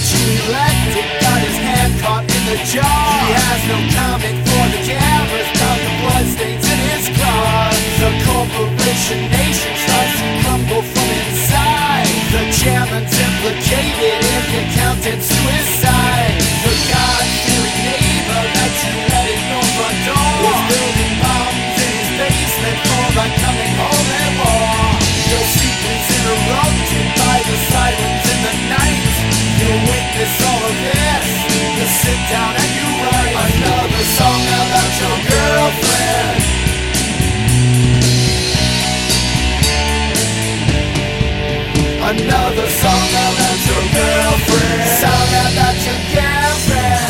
She elected, got his hand caught in the jar. He has no comment for the cameras about the bloodstains in his car. The corporation nation starts to crumble from inside. The chairman's implicated in the accountant's suicide. The God-fearing neighbor that you let in your front door is building bombs in his basement for the coming home and war. Your sleep is interrupted by the sirens in the night. You witness all of this. You sit down and you write another song about your girlfriend. Another song about your girlfriend. Song about your girlfriend.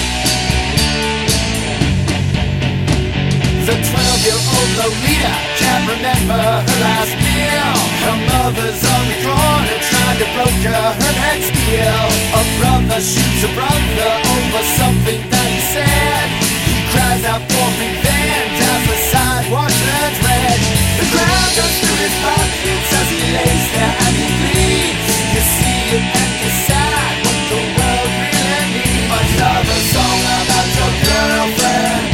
The 12-year-old Lolita can't remember her last meal. Her mother's on the corner trying to broker her next deal. A brother shoots a brother over something that he said. He cries out for revenge as the sidewalk turns red. The crowd goes through his pockets as he lays there and he bleeds. You see it and you're sad, what the world really needs. Another song about your girlfriend.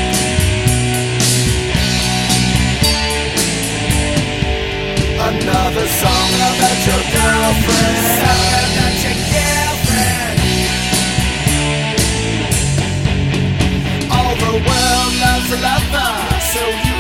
Another song about your girlfriend. Song about your girlfriend. All the world loves a lover, so you